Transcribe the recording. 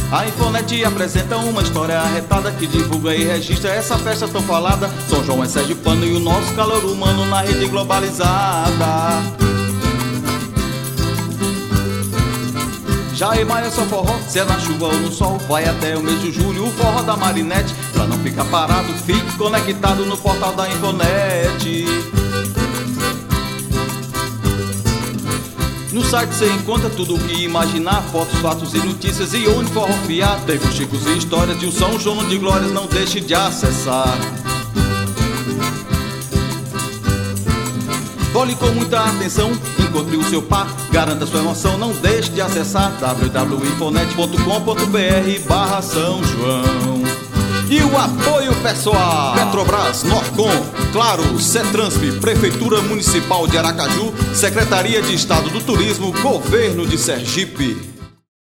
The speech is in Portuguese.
A Infonet apresenta uma história arretada que divulga e registra essa festa tão falada. São João é sergipano e o nosso calor humano na rede globalizada. Já Maio é só forró, se é na chuva ou no sol. Vai até o mês de julho, o forró da Marinette. Pra não ficar parado, fique conectado no portal da Infonet. No site você encontra tudo o que imaginar, fotos, fatos e notícias e onde forrofiar. Tem fuxicos e histórias de um São João de glórias, não deixe de acessar. Olhe com muita atenção, encontre o seu par, garanta sua emoção, não deixe de acessar www.infonet.com.br/São João. E o apoio pessoal: Petrobras, Norcom, Claro, Cetransp, Prefeitura Municipal de Aracaju, Secretaria de Estado do Turismo, Governo de Sergipe.